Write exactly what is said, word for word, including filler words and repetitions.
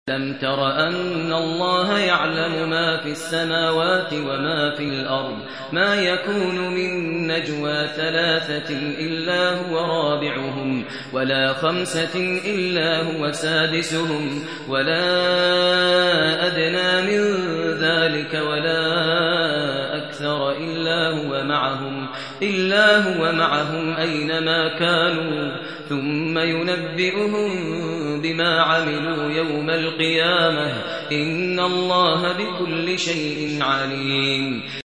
ألم تر أن الله يعلم ما في السماوات وما في الأرض ما يكون من نجوى ثلاثة إلا هو رابعهم ولا خمسة إلا هو سادسهم ولا أدنى من ذلك ولا أكثر إلا هو معهم إلا هو معهم أينما كانوا ثم ينبئهم بما عملوا يوم القيامة إن الله بكل شيء عليم.